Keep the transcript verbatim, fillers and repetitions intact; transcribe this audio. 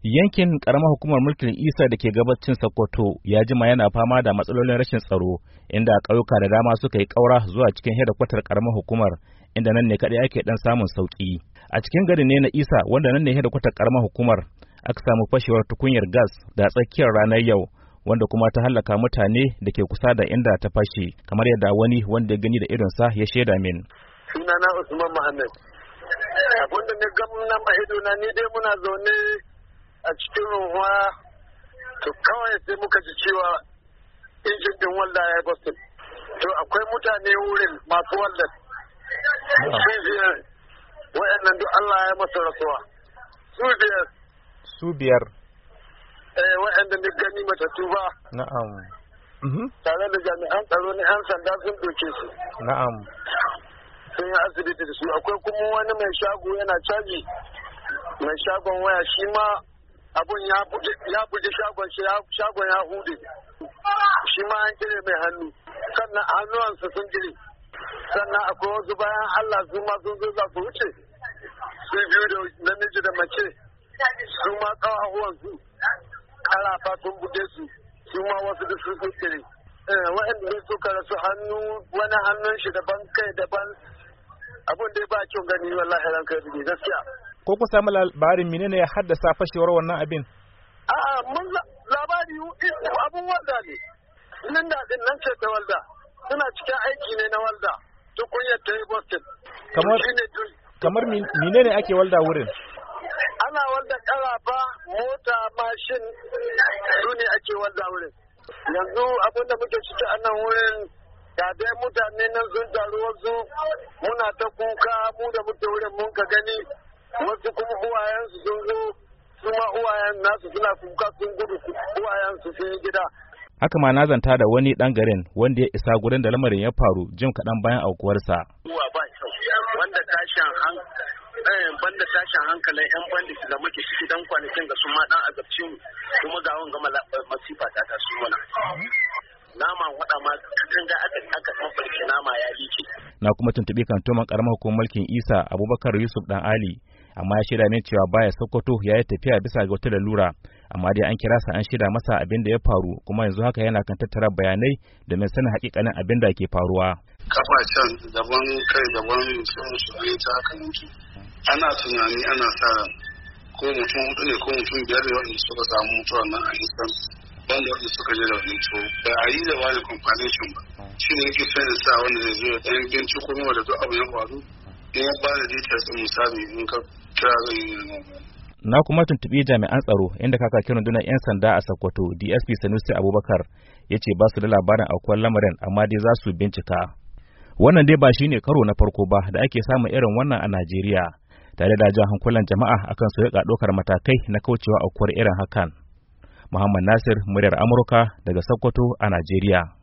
Yankin ƙaramar hukumar mulkin Isa da ke gabacin Sokoto ya jima yana fama da matsalolin rashin tsaro, inda ƙauyuka da dama suka yi ƙaura zuwa cikin hedikwatar ƙaramar hukumar, inda nan ne kaɗai ake ɗan samun sauƙi. A cikin garin ne na Isa, wanda nan ne hedikwatar ƙaramar hukumar, aka samu fashewar tukunyar gas da tsakiyar ranar yau, wanda kuma ta hallaka mutane da ke kusa da inda ta fashe, kamar yadda wani wanda ya gani da idonsa ya shaida min. Sunana Usman Muhammad. Abinda ne gamnan mahidona ni dai muna zaune a cikin ruwa, to kawai sai muka ji cewa injin din walda ya yi boston. To akwai mutane wurin masu walda. Su biyar, wa'annan duk Allah ya masa rasuwa. Su biyar. Su biyar. Eh, wa'anda ne gani matattu ba. Na'am. Tare da jami'an tsaro ne, 'yan sanda sun doke su. Na'am. Sun yi asibiti da su. Akwai kuma wani mai shago yana caji. Mai shagon waya shi ma abun ya buge shagon shi, shagon ya hude. Shi ma an kire mai hannu. Sannan hannuwansa sun kire. Sannan akwai wasu bayan Allah su ma sun zo za su wuce. Su biyu da namiji da mace. Su ma ƙawahuwansu. Ƙarafa sun buge su. Su ma wasu da su sun kire. Waɗanda suka rasu hannu, wani hannun shi daban, kai daban. Abun dai ba kyau gani wallahi ranka da gaskiya. Ko ku samu labarin menene ya haddasa fashewar wannan abin? A'a, mun labari abun walda ne. Nan da din nan ce ta walda. Suna cikin aiki ne na walda. Tukunyar ta yi Boston. Kamar kamar menene ake walda wurin? Ana walda karafa, mota, mashin, su ne ake walda wurin. Yanzu abin da muke ciki a nan wurin, ga dai mutane nan sun taru, wasu muna ta kuka, mu da muke wurin mun ka gani. Wasu kuma uwayensu sun zo, su ma uwayen nasu suna kuka sun gudu, uwayensu sun yi gida. Haka ma na zanta da wani ɗan garin wanda ya isa gurin da lamarin ya faru jim kaɗan bayan aukuwarsa. Uwa ba kyau, wanda tashin hankali, banda tashin hankalin 'yan bandit da muke ciki dan kwanakin ga su ma ɗan azabci mu, kuma ga wanga masifa ta taso mana. Nama waɗa ma katanga aka aka mafarki nama ya liƙe. Na kuma tuntuɓi kantoman ƙaramar hukumar mulkin Isa Abubakar Yusuf Dan Ali, amma ya shaida min cewa baya Sokoto ya yi tafiya bisa ga wata lalura, amma dai an kira sa an shaida masa abin da ya faru, kuma yanzu haka yana kan tattara bayanai domin sanin hakikanin abin da ke faruwa. Kafa can daban kai daban sun su ne ta haka mutu. Ana tunani ana sa ko mutum hudu ne ko mutum biyar ne wanda suka samu mutuwa nan a Isan, wanda wanda suka je da wani to ba a yi da wani compilation ba. Shi ne yake sai sa wanda zai zo da ɗan binciko kuma da duk abu ya faru. In ya ba da details ɗin misali in ka kira zai yi Na kuma tuntuɓi jami'an tsaro inda kakakin rundunar 'yan sanda a Sokoto D S P Sanusi Abubakar ya ce ba su da labarin aukuwar lamarin, amma dai za su bincika. Wannan dai ba shine karo na farko ba da ake samun irin wannan a Najeriya, tare da jan hankulan jama'a akan su riƙa ɗaukar matakai na kaucewa aukuwar irin hakan. Muhammad Nasir, muryar Amurka daga Sokoto a Najeriya.